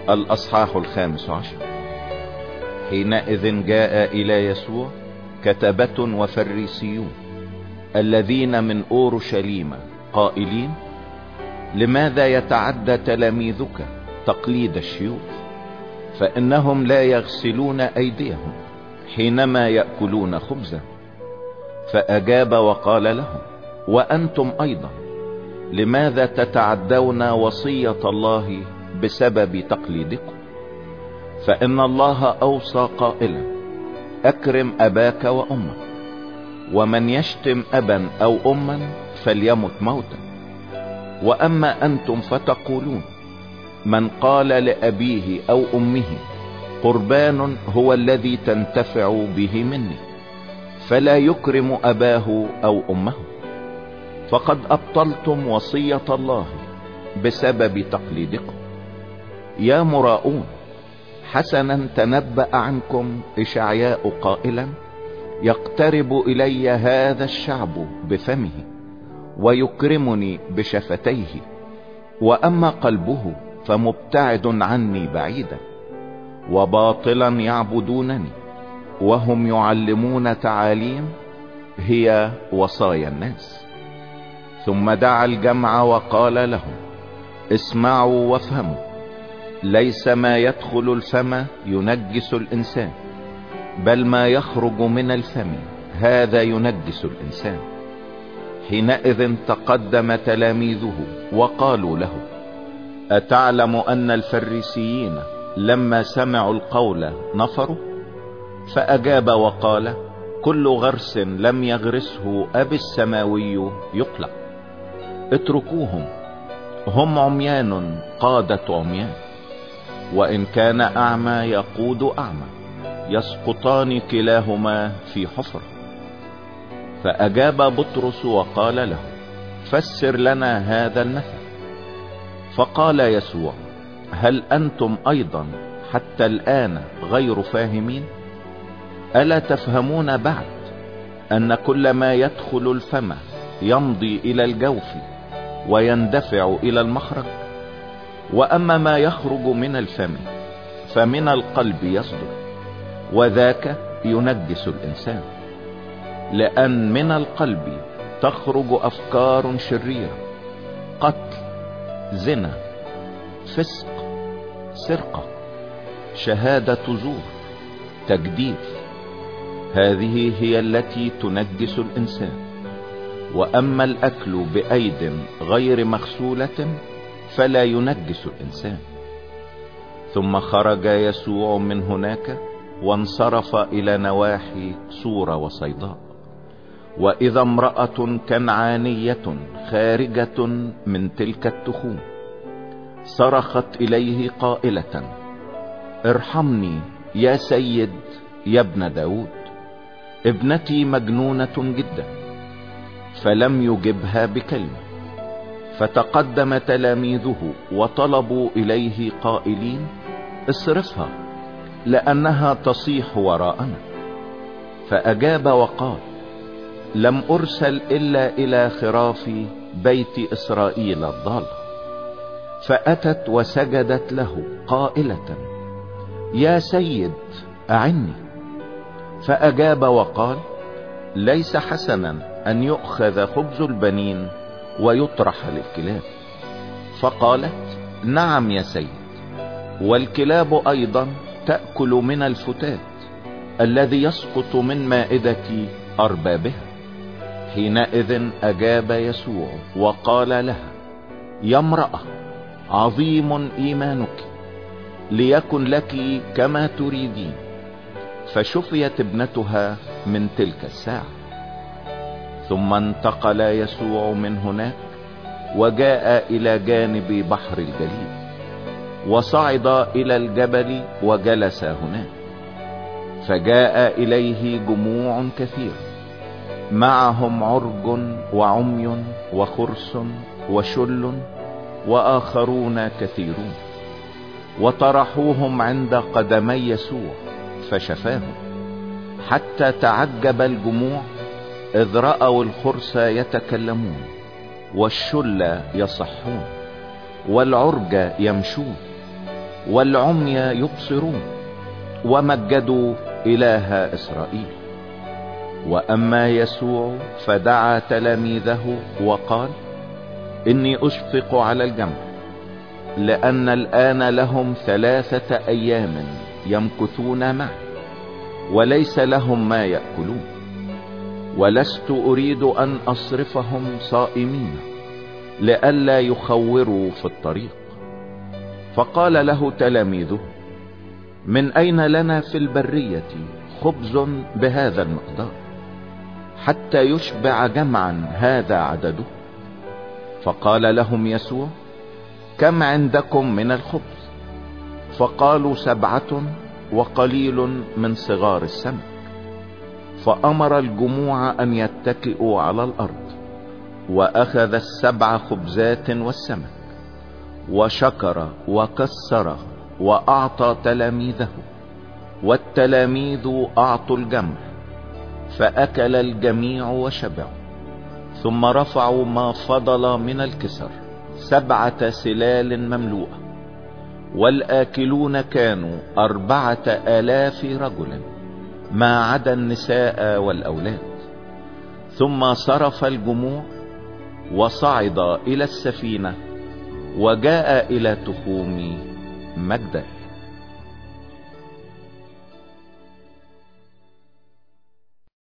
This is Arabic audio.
الأصحاح 15. حينئذ جاء إلى يسوع كتبة وفريسيون الذين من أورشليم قائلين: لماذا يتعدى تلاميذك تقليد الشيوخ؟ فإنهم لا يغسلون أيديهم حينما يأكلون خبزا. فأجاب وقال لهم: وأنتم أيضا لماذا تتعدون وصية الله بسبب تقليدكم؟ فإن الله أوصى قائلا: أكرم أباك وأمك، ومن يشتم أبا أو أما فليمت موتا. وأما أنتم فتقولون: من قال لأبيه أو أمه قربان هو الذي تنتفع به مني، فلا يكرم أباه أو أمه، فقد أبطلتم وصية الله بسبب تقليدكم. يا مراؤون، حسنا تنبأ عنكم إشعياء قائلا: يقترب إلي هذا الشعب بفمه ويكرمني بشفتيه، وأما قلبه فمبتعد عني بعيدا، وباطلا يعبدونني، وهم يعلمون تعاليم هي وصايا الناس. ثم دعا الجمع وقال لهم: اسمعوا وافهموا، ليس ما يدخل الفم ينجس الإنسان، بل ما يخرج من الفم هذا ينجس الإنسان. حينئذ تقدم تلاميذه وقالوا له: أتعلم أن الفريسيين لما سمعوا القول نفروا؟ فأجاب وقال: كل غرس لم يغرسه أبي السماوي يقلع. اتركوهم، هم عميان قادة عميان، وإن كان أعمى يقود أعمى، يسقطان كلاهما في حفرة. فأجاب بطرس وقال له: فسر لنا هذا المثل. فقال يسوع: هل أنتم أيضا حتى الآن غير فاهمين؟ ألا تفهمون بعد أن كل ما يدخل الفم يمضي إلى الجوف ويندفع إلى المخرج؟ وأما ما يخرج من الفم فمن القلب يصدر، وذاك ينجس الإنسان، لأن من القلب تخرج أفكار شريرة: قتل، زنا، فسق، سرقة، شهادة زور، تجديف. هذه هي التي تنجس الإنسان. وأما الأكل بأيد غير مغسولة فلا ينجس الإنسان. ثم خرج يسوع من هناك وانصرف إلى نواحي صور وصيداء، وإذا امرأة كنعانية خارجة من تلك التخوم صرخت إليه قائلة: ارحمني يا سيد يا ابن داود، ابنتي مجنونة جدا. فلم يجبها بكلمة. فتقدم تلاميذه وطلبوا إليه قائلين: اصرفها، لأنها تصيح وراءنا. فأجاب وقال: لم أرسل إلا إلى خراف بيت إسرائيل الضالة. فأتت وسجدت له قائلة: يا سيد أعني. فأجاب وقال: ليس حسنا أن يؤخذ خبز البنين ويطرح للكلاب. فقالت: نعم يا سيد، والكلاب أيضا تأكل من الفتات الذي يسقط من مائدة أربابها. حينئذ أجاب يسوع وقال لها: يا امرأة، عظيم إيمانك، ليكن لك كما تريدين. فشفيت ابنتها من تلك الساعة. ثم انتقل يسوع من هناك وجاء إلى جانب بحر الجليل، وصعد إلى الجبل وجلس هناك. فجاء إليه جموع كثيرة، معهم عرج وعمي وخرس وشل وآخرون كثيرون، وطرحوهم عند قدمي يسوع فشفاهم. حتى تعجب الجموع إذ رأوا الخرس يتكلمون، والشل يصحون، والعرج يمشون. والعمي يبصرون، ومجدوا إله إسرائيل. وأما يسوع فدعا تلاميذه وقال: إني أشفق على الجمع، لأن الآن لهم 3 أيام يمكثون معي، وليس لهم ما يأكلون، ولست أريد أن أصرفهم صائمين لئلا يخوروا في الطريق. فقال له تلاميذه: من أين لنا في البرية خبز بهذا المقدار حتى يشبع جمعا هذا عدده؟ فقال لهم يسوع: كم عندكم من الخبز؟ فقالوا: 7 وقليل من صغار السمك. فأمر الجموع أن يتكئوا على الأرض، وأخذ 7 خبزات والسمك، وشكر وكسر وأعطى تلاميذه، والتلاميذ أعطوا الجمع، فأكل الجميع وشبعوا. ثم رفعوا ما فضل من الكسر 7 سلال مملوءة، والآكلون كانوا 4000 رجل ما عدا النساء والأولاد. ثم صرف الجموع وصعد إلى السفينة، وجاء إلى تخوم مجده.